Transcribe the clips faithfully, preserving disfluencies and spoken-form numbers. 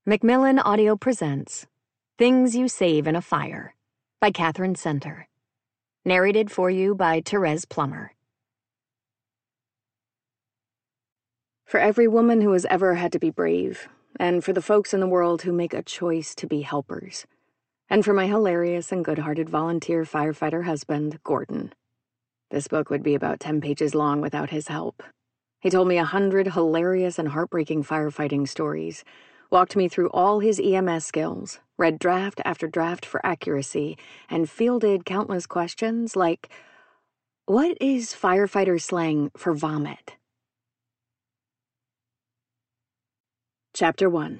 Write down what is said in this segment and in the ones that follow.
Macmillan Audio presents Things You Save in a Fire by Catherine Center. Narrated for you by Therese Plummer. For every woman who has ever had to be brave, and for the folks in the world who make a choice to be helpers, and for my hilarious and good-hearted volunteer firefighter husband, Gordon. This book would be about ten pages long without his help. He told me a hundred hilarious and heartbreaking firefighting stories, walked me through all his E M S skills, read draft after draft for accuracy, and fielded countless questions like, what is firefighter slang for vomit? Chapter one.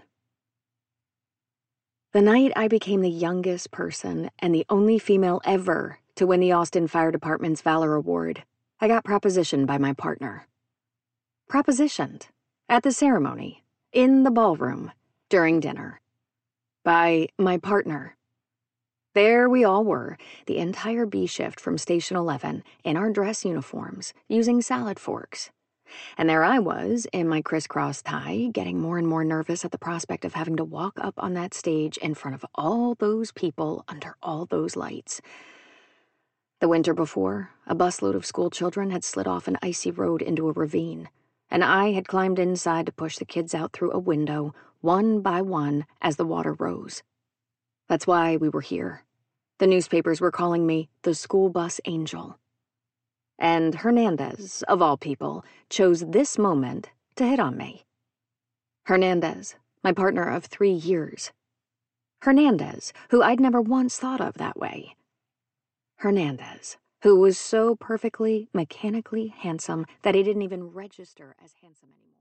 The night I became the youngest person and the only female ever to win the Austin Fire Department's Valor Award, I got propositioned by my partner. Propositioned. At the ceremony. In the ballroom. During dinner. By my partner. There we all were, the entire B shift from Station eleven, in our dress uniforms, using salad forks. And there I was, in my crisscross tie, getting more and more nervous at the prospect of having to walk up on that stage in front of all those people under all those lights. The winter before, a busload of school children had slid off an icy road into a ravine, and I had climbed inside to push the kids out through a window, one by one, as the water rose. That's why we were here. The newspapers were calling me the school bus angel. And Hernandez, of all people, chose this moment to hit on me. Hernandez, my partner of three years. Hernandez, who I'd never once thought of that way. Hernandez, who was so perfectly, mechanically handsome that he didn't even register as handsome anymore.